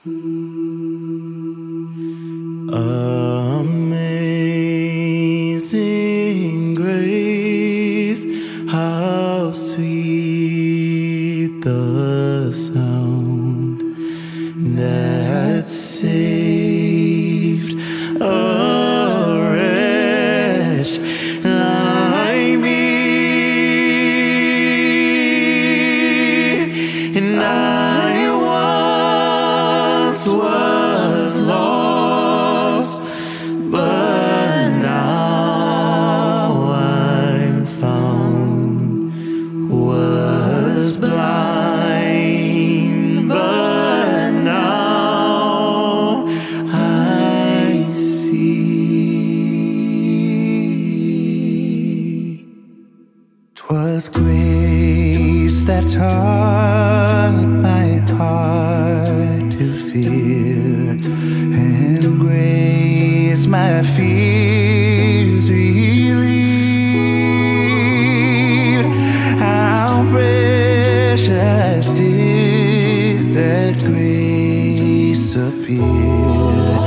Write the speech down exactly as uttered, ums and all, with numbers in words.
Amazing grace, how sweet the sound that saved a wretch like me. And I once was lost, but now I'm found. Was blind, but now I see. 'Twas grace that taught my heart to fear, and grace my fears relieve. How precious did that grace appear.